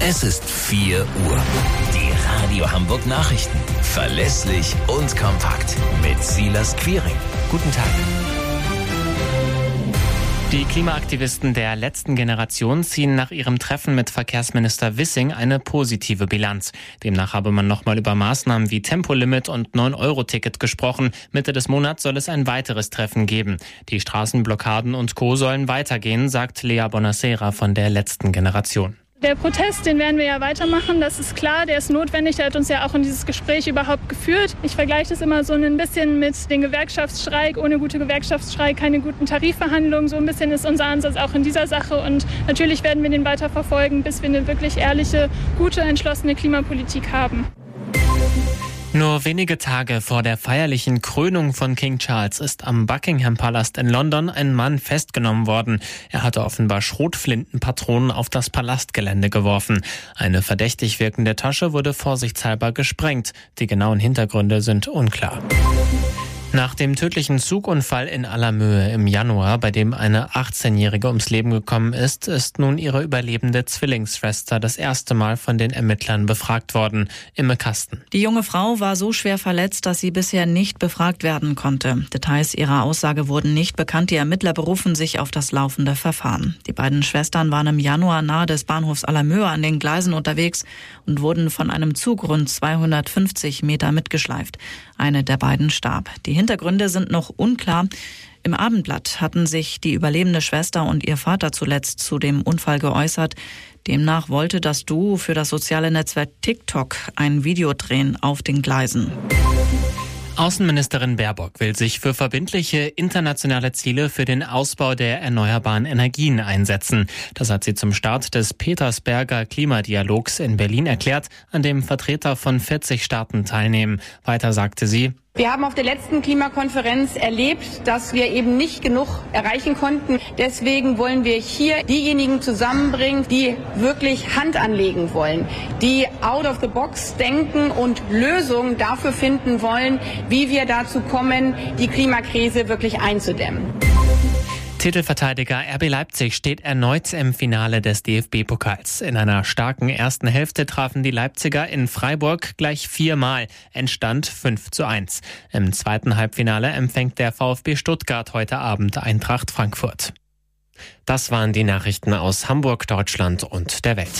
Es ist 4 Uhr. Die Radio Hamburg Nachrichten. Verlässlich und kompakt. Mit Silas Quiring. Guten Tag. Die Klimaaktivisten der letzten Generation ziehen nach ihrem Treffen mit Verkehrsminister Wissing eine positive Bilanz. Demnach habe man nochmal über Maßnahmen wie Tempolimit und 9-Euro-Ticket gesprochen. Mitte des Monats soll es ein weiteres Treffen geben. Die Straßenblockaden und Co. sollen weitergehen, sagt Lea Bonacera von der letzten Generation. Der Protest, den werden wir ja weitermachen, das ist klar, der ist notwendig, der hat uns ja auch in dieses Gespräch überhaupt geführt. Ich vergleiche das immer so ein bisschen mit dem Gewerkschaftsstreik. Ohne gute Gewerkschaftsstreik keine guten Tarifverhandlungen. So ein bisschen ist unser Ansatz auch in dieser Sache und natürlich werden wir den weiterverfolgen, bis wir eine wirklich ehrliche, gute, entschlossene Klimapolitik haben. Nur wenige Tage vor der feierlichen Krönung von King Charles ist am Buckingham Palast in London ein Mann festgenommen worden. Er hatte offenbar Schrotflintenpatronen auf das Palastgelände geworfen. Eine verdächtig wirkende Tasche wurde vorsichtshalber gesprengt. Die genauen Hintergründe sind unklar. Nach dem tödlichen Zugunfall in Allermöhe im Januar, bei dem eine 18-Jährige ums Leben gekommen ist, ist nun ihre überlebende Zwillingsschwester das erste Mal von den Ermittlern befragt worden. Imme Kasten. Die junge Frau war so schwer verletzt, dass sie bisher nicht befragt werden konnte. Details ihrer Aussage wurden nicht bekannt. Die Ermittler berufen sich auf das laufende Verfahren. Die beiden Schwestern waren im Januar nahe des Bahnhofs Allermöhe an den Gleisen unterwegs und wurden von einem Zug rund 250 Meter mitgeschleift. Eine der beiden starb. Die Hintergründe sind noch unklar. Im Abendblatt hatten sich die überlebende Schwester und ihr Vater zuletzt zu dem Unfall geäußert. Demnach wollte das Duo für das soziale Netzwerk TikTok ein Video drehen auf den Gleisen. Außenministerin Baerbock will sich für verbindliche internationale Ziele für den Ausbau der erneuerbaren Energien einsetzen. Das hat sie zum Start des Petersberger Klimadialogs in Berlin erklärt, an dem Vertreter von 40 Staaten teilnehmen. Weiter sagte sie: Wir haben auf der letzten Klimakonferenz erlebt, dass wir eben nicht genug erreichen konnten. Deswegen wollen wir hier diejenigen zusammenbringen, die wirklich Hand anlegen wollen, die out of the box denken und Lösungen dafür finden wollen, wie wir dazu kommen, die Klimakrise wirklich einzudämmen. Titelverteidiger RB Leipzig steht erneut im Finale des DFB-Pokals. In einer starken ersten Hälfte trafen die Leipziger in Freiburg gleich 4-mal. Endstand 5:1. Im zweiten Halbfinale empfängt der VfB Stuttgart heute Abend Eintracht Frankfurt. Das waren die Nachrichten aus Hamburg, Deutschland und der Welt.